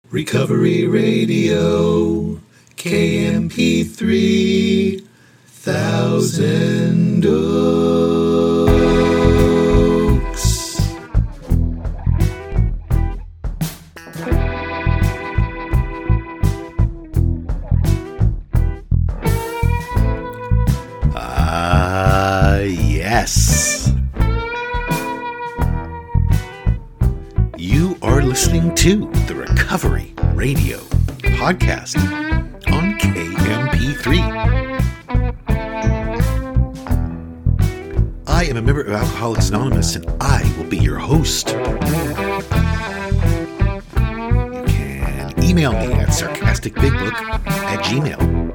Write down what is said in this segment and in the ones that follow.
Recovery Radio, KMP3, Thousand Oaks. Yes. You are listening to the Recovery Radio podcast on KMP3. I am a member of Alcoholics Anonymous, and I will be your host. You can email me at sarcasticbigbook@gmail.com.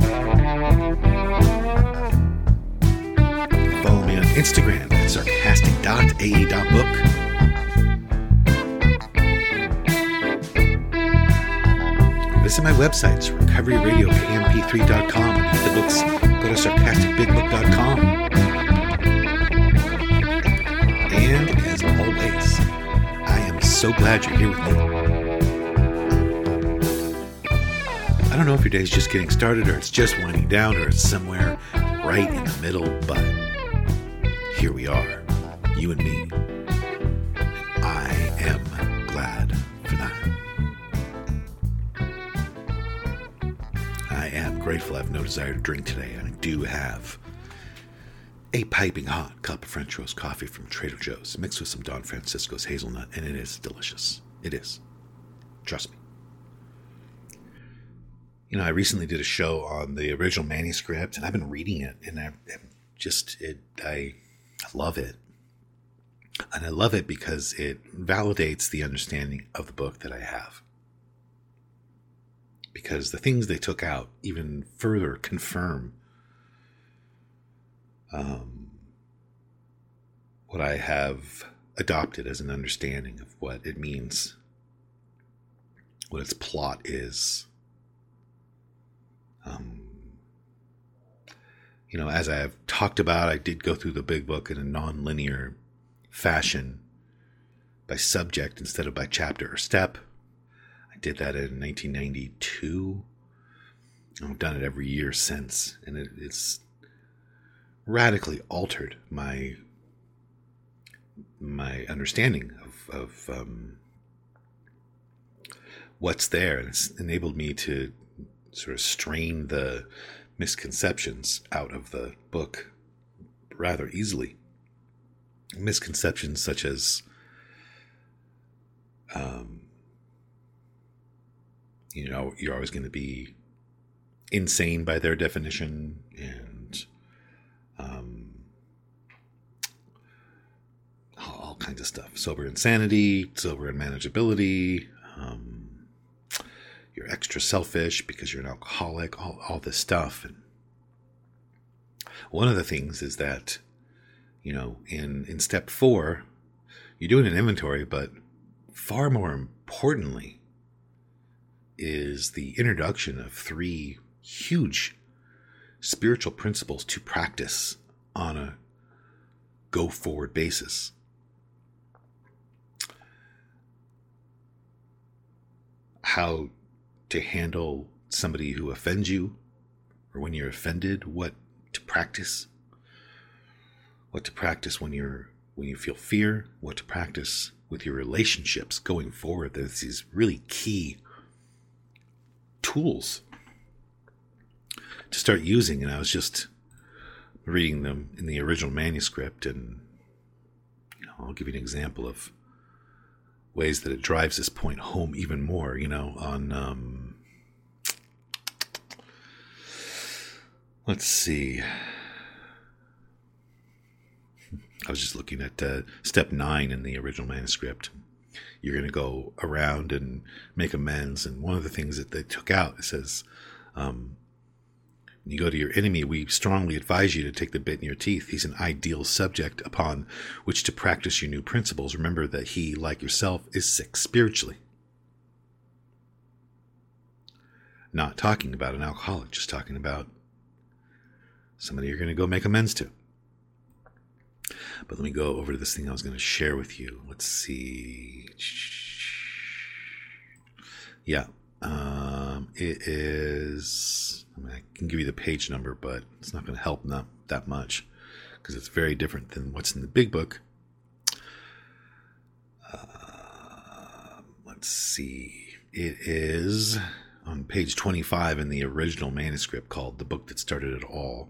Follow me on Instagram at sarcastic.a.book. Visit my websites, recoveryradiokmp3.com. Get the books, go to sarcasticbigbook.com. And as always, I am so glad you're here with me. I don't know if your day's just getting started, or it's just winding down, or it's somewhere right in the middle, but here we are, you and me. And I am glad for that. I am grateful I have no desire to drink today, and I do have a piping hot cup of French roast coffee from Trader Joe's, mixed with some Don Francisco's hazelnut, and it is delicious. It is. Trust me. You know, I recently did a show on the original manuscript, and I've been reading it, and I love it. And I love it because it validates the understanding of the book that I have. Because the things they took out even further confirm what I have adopted as an understanding of what it means, what its plot is. You know, as I have talked about, I did go through the big book in a non-linear fashion by subject instead of by chapter or step. I did that in 1992. I've done it every year since, and it's radically altered my understanding of what's there, and it's enabled me to sort of strain the misconceptions out of the book rather easily. Misconceptions such as you know, you're always going to be insane by their definition, and all kinds of stuff. Sober insanity, sober unmanageability, you're extra selfish because you're an alcoholic, all this stuff. And one of the things is that, you know, in step 4, you're doing an inventory, but far more importantly is the introduction of 3 huge spiritual principles to practice on a go-forward basis. How to handle somebody who offends you, or when you're offended, what to practice when you feel fear, what to practice with your relationships going forward. There's these really key tools to start using, and I was just reading them in the original manuscript, and you know, I'll give you an example of ways that it drives this point home even more. You know, on let's see, I was just looking at step 9 in the original manuscript. You're going to go around and make amends, and one of the things that they took out, it says, when you go to your enemy, we strongly advise you to take the bit in your teeth. He's an ideal subject upon which to practice your new principles. Remember that he, like yourself, is sick spiritually. Not talking about an alcoholic, just talking about somebody you're going to go make amends to. But let me go over to this thing I was going to share with you. Let's see. Yeah. It is, I mean, I can give you the page number, but it's not going to help not that much because it's very different than what's in the big book. Let's see. It is on page 25 in the original manuscript called The Book That Started It All.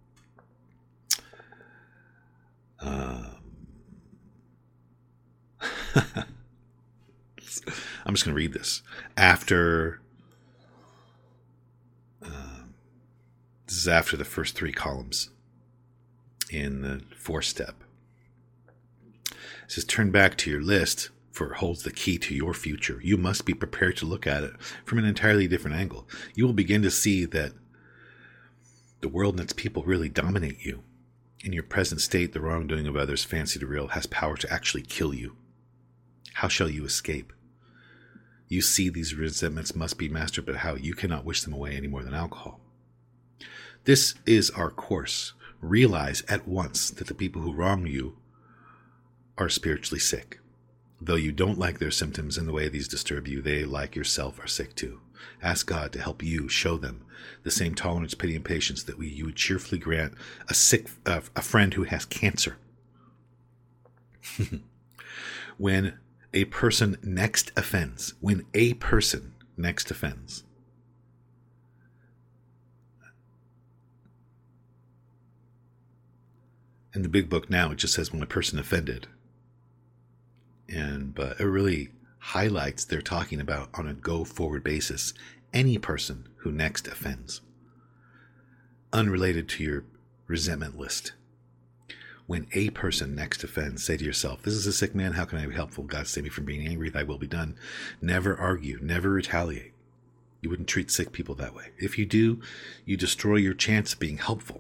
I'm just going to read this. This is after the first 3 columns in the 4-step. It says, turn back to your list, for it holds the key to your future. You must be prepared to look at it from an entirely different angle. You will begin to see that the world and its people really dominate you. In your present state, the wrongdoing of others, fancied or real, has power to actually kill you. How shall you escape? You see these resentments must be mastered, but how? You cannot wish them away any more than alcohol. This is our course. Realize at once that the people who wrong you are spiritually sick. Though you don't like their symptoms and the way these disturb you, they, like yourself, are sick too. Ask God to help you show them the same tolerance, pity, and patience that you would cheerfully grant a friend who has cancer. When a person next offends, in the big book now, it just says when a person offended. But it really highlights they're talking about on a go-forward basis any person who next offends, unrelated to your resentment list. When a person next offends, say to yourself, this is a sick man, how can I be helpful? God save me from being angry, thy will be done. Never argue, never retaliate. You wouldn't treat sick people that way. If you do, you destroy your chance of being helpful.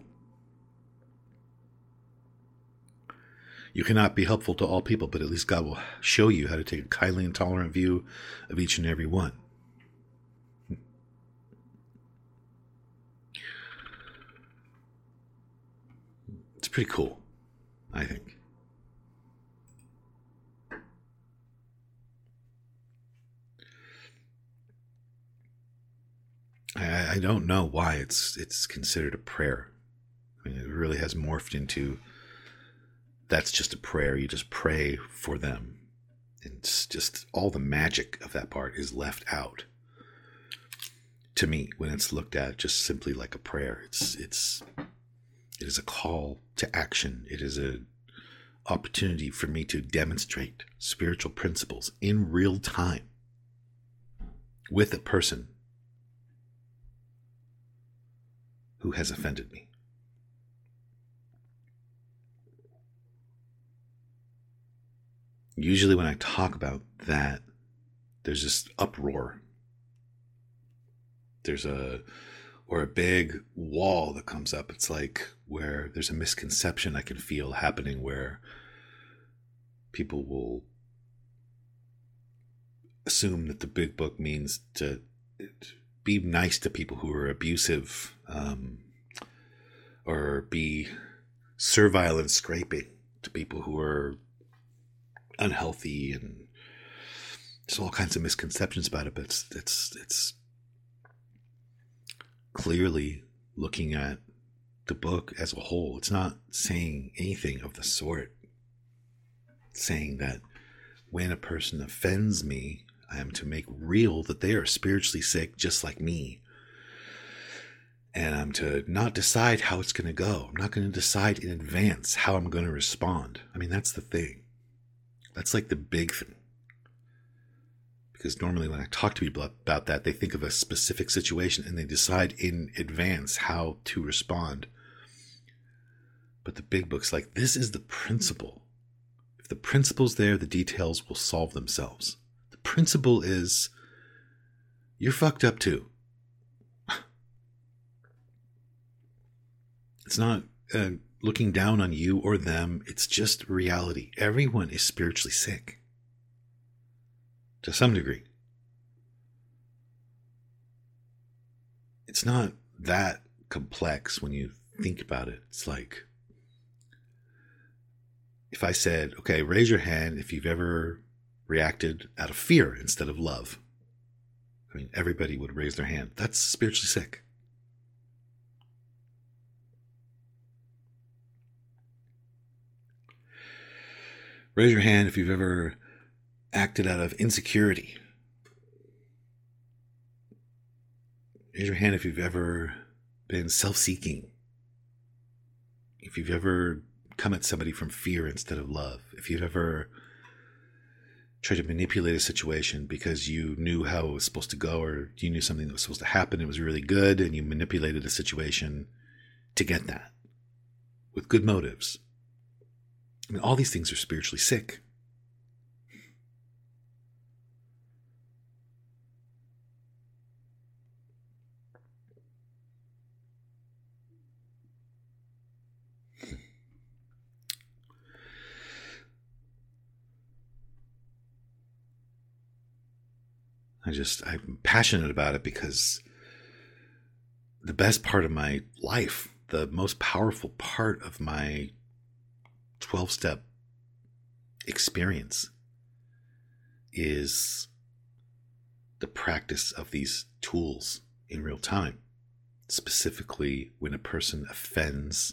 You cannot be helpful to all people, but at least God will show you how to take a kindly and tolerant view of each and every one. It's pretty cool, I think. I don't know why it's considered a prayer. I mean, it really has morphed into that's just a prayer. You just pray for them. It's just all the magic of that part is left out. To me, when it's looked at just simply like a prayer, it is a call to action. It is an opportunity for me to demonstrate spiritual principles in real time with a person who has offended me. Usually when I talk about that, there's this uproar. There's a big wall that comes up. It's like where there's a misconception I can feel happening where people will assume that the big book means to be nice to people who are abusive, or be servile and scraping to people who are unhealthy, and there's all kinds of misconceptions about it. But it's clearly looking at the book as a whole. It's not saying anything of the sort. It's saying that when a person offends me, I am to make real that they are spiritually sick just like me. And I'm to not decide how it's going to go. I'm not going to decide in advance how I'm going to respond. I mean, that's the thing. That's like the big thing. Because normally when I talk to people about that, they think of a specific situation and they decide in advance how to respond. But the big book's like, this is the principle. If the principle's there, the details will solve themselves. The principle is, you're fucked up too. It's not looking down on you or them. It's just reality. Everyone is spiritually sick. To some degree. It's not that complex when you think about it. It's like, if I said, okay, raise your hand if you've ever reacted out of fear instead of love. I mean, everybody would raise their hand. That's spiritually sick. Raise your hand if you've ever acted out of insecurity. Raise your hand if you've ever been self-seeking. If you've ever come at somebody from fear instead of love. If you've ever tried to manipulate a situation because you knew how it was supposed to go, or you knew something that was supposed to happen, it was really good, and you manipulated a situation to get that with good motives. I mean, all these things are spiritually sick. I'm passionate about it because the best part of my life, the most powerful part of my 12-step experience is the practice of these tools in real time. Specifically, when a person offends,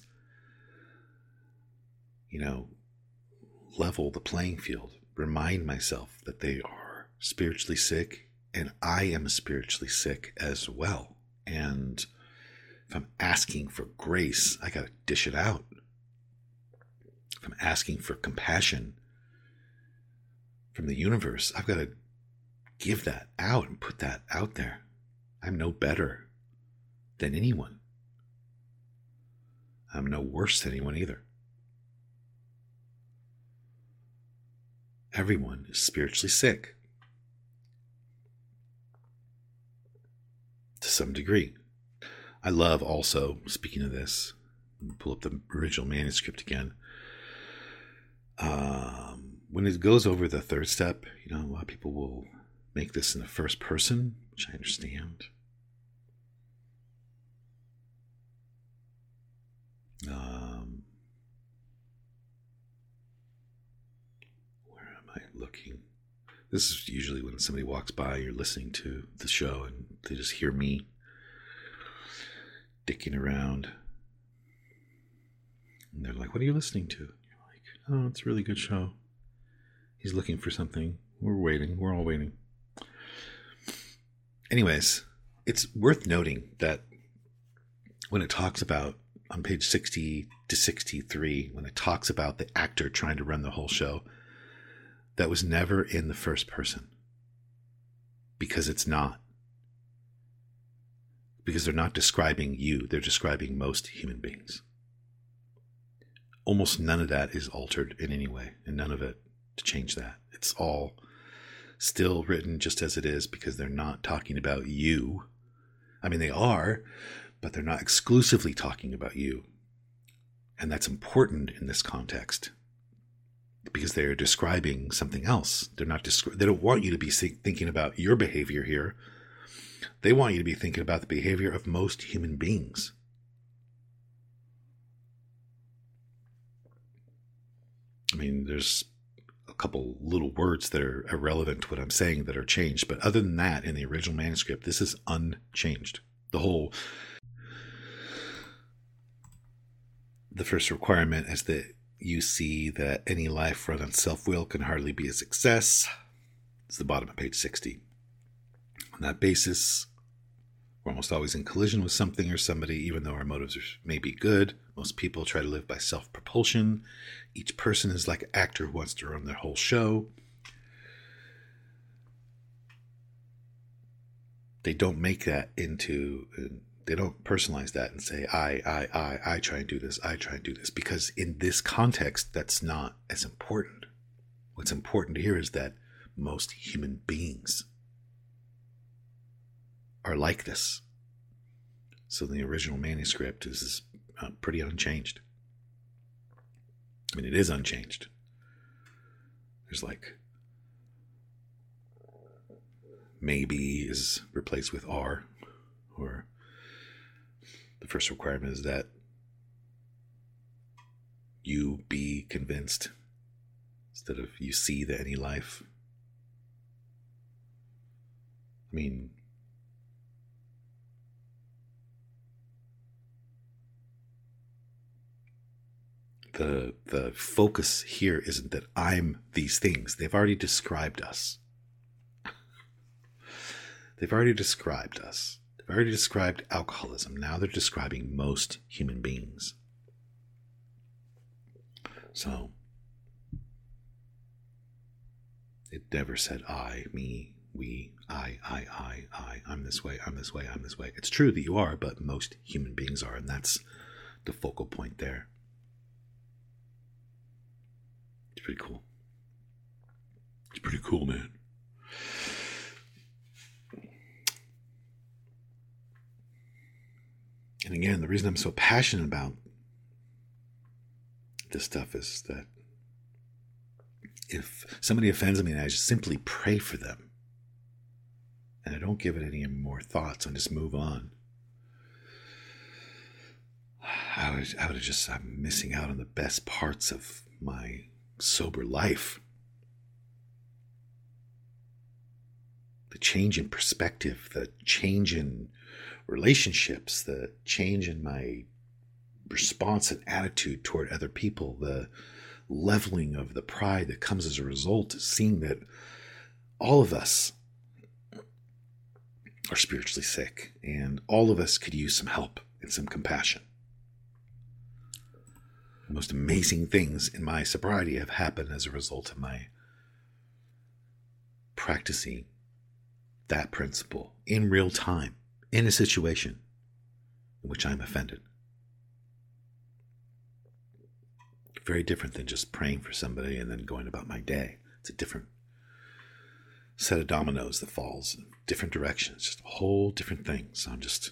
level the playing field, remind myself that they are spiritually sick and I am spiritually sick as well. And if I'm asking for grace, I got to dish it out. If I'm asking for compassion from the universe, I've got to give that out and put that out there. I'm no better than anyone. I'm no worse than anyone either. Everyone is spiritually sick to some degree. I love also, speaking of this, pull up the original manuscript again. When it goes over the third step, a lot of people will make this in the first person, which I understand. Where am I looking? This is usually when somebody walks by, you're listening to the show, and they just hear me dicking around. And they're like, what are you listening to? You're like, oh, it's a really good show. He's looking for something. We're waiting. We're all waiting. Anyways, it's worth noting that when it talks about, on page 60 to 63, when it talks about the actor trying to run the whole show, that was never in the first person. Because it's not. Because they're not describing you, they're describing most human beings. Almost none of that is altered in any way, and none of it to change that. It's all still written just as it is, because they're not talking about you. I mean, they are, but they're not exclusively talking about you. And that's important in this context, because they're describing something else. They don't want you to be thinking about your behavior here. They want you to be thinking about the behavior of most human beings. I mean, there's a couple little words that are irrelevant to what I'm saying that are changed. But other than that, in the original manuscript, this is unchanged. The first requirement is that you see that any life run on self-will can hardly be a success. It's the bottom of page 60. On that basis, we're almost always in collision with something or somebody, even though our motives may be good. Most people try to live by self-propulsion. Each person is like an actor who wants to run their whole show. They don't make that into, they don't personalize that and say, I try and do this, I try and do this. Because in this context, that's not as important. What's important here is that most human beings are like this. So the original manuscript is pretty unchanged. I mean, it is unchanged. There's like, maybe is replaced with are, or the first requirement is that you be convinced instead of you see the any life. I mean, the focus here isn't that I'm these things. They've already described us. They've already described us. They've already described alcoholism. Now they're describing most human beings. So it never said I, me, we, I, I'm this way, I'm this way, I'm this way. It's true that you are, but most human beings are, and that's the focal point there. It's pretty cool. It's pretty cool, man. And again, the reason I'm so passionate about this stuff is that if somebody offends me, I just simply pray for them. And I don't give it any more thoughts and just move on. I'm missing out on the best parts of my sober life. The change in perspective, the change in relationships, the change in my response and attitude toward other people, the leveling of the pride that comes as a result of seeing that all of us are spiritually sick and all of us could use some help and some compassion. The most amazing things in my sobriety have happened as a result of my practicing that principle in real time, in a situation in which I'm offended. Very different than just praying for somebody and then going about my day. It's a different set of dominoes that falls in different directions, just a whole different thing. So I'm just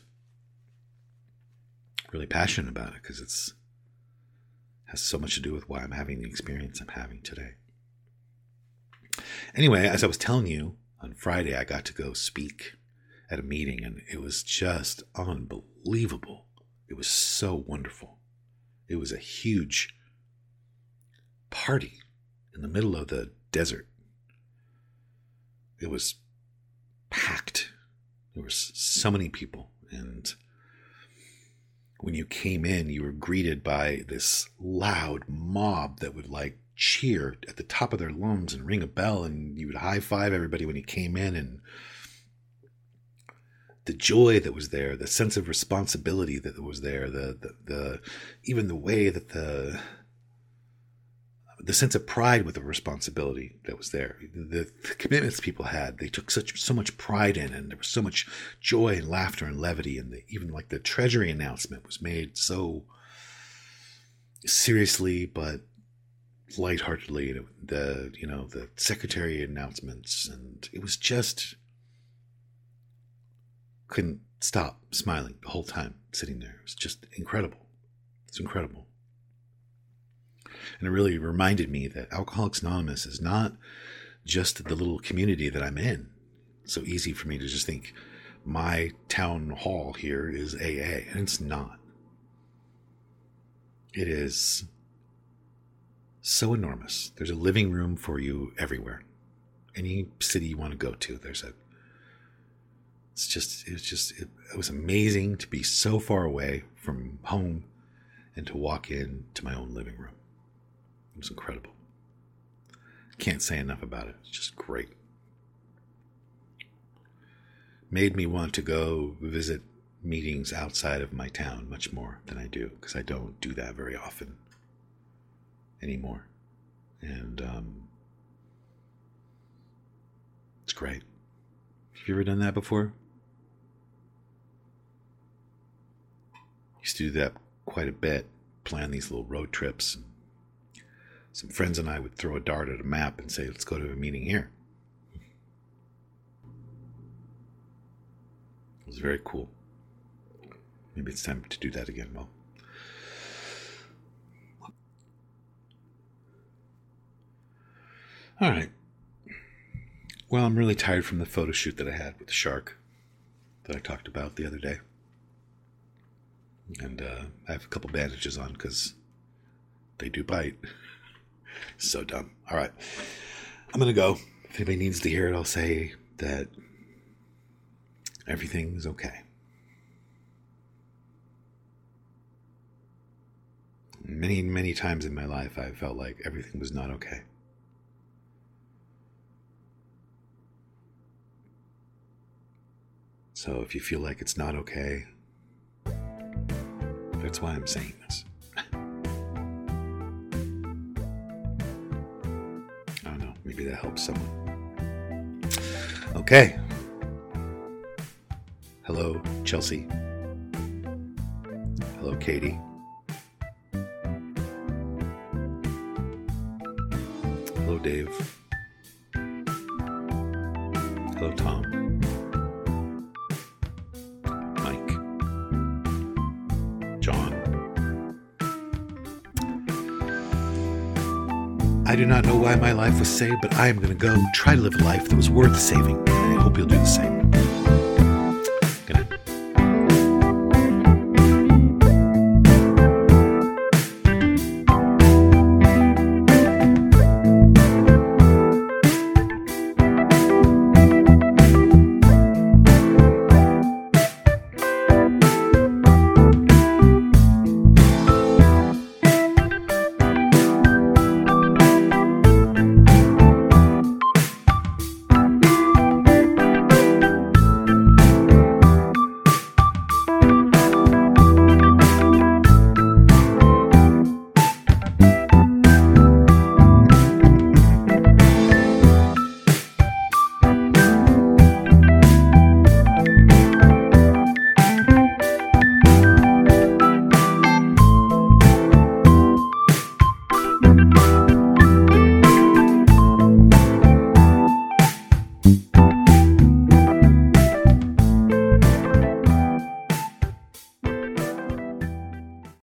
really passionate about it because it's has so much to do with why I'm having the experience I'm having today. Anyway, as I was telling you, on Friday I got to go speak at a meeting and it was just unbelievable. It was so wonderful. It was a huge party in the middle of the desert. It was packed. There were so many people, and when you came in, you were greeted by this loud mob that would cheer at the top of their lungs and ring a bell, and you would high five everybody when you came in, and the joy that was there, the sense of responsibility that was there, the even the way that the sense of pride with the responsibility that was there, the commitments people had, they took so much pride in, and there was so much joy and laughter and levity, and even the treasury announcement was made so seriously but lightheartedly. The secretary announcements, and it was just couldn't stop smiling the whole time sitting there. It was just incredible. It's incredible. And it really reminded me that Alcoholics Anonymous is not just the little community that I'm in. It's so easy for me to just think my town hall here is AA, and it's not. It is so enormous. There's a living room for you everywhere. Any city you want to go to, it was amazing to be so far away from home and to walk into my own living room. It was incredible. Can't say enough about it. It's just great. Made me want to go visit meetings outside of my town much more than I do, because I don't do that very often anymore. And it's great. Have you ever done that before? Used to do that quite a bit, plan these little road trips. Some friends and I would throw a dart at a map and say, let's go to a meeting here. It was very cool. Maybe it's time to do that again, Well, all right. Well, I'm really tired from the photo shoot that I had with the shark that I talked about the other day. And I have a couple bandages on because they do bite. So dumb. All right. I'm going to go. If anybody needs to hear it, I'll say that everything's okay. Many, many times in my life, I felt like everything was not okay. So if you feel like it's not okay, that's why I'm saying this. I don't know. Maybe that helps someone. Okay. Hello, Chelsea. Hello, Katie. Hello, Dave. Hello, Tom. Mike. John. I do not know why my life was saved, but I am going to go try to live a life that was worth saving. And I hope you'll do the same.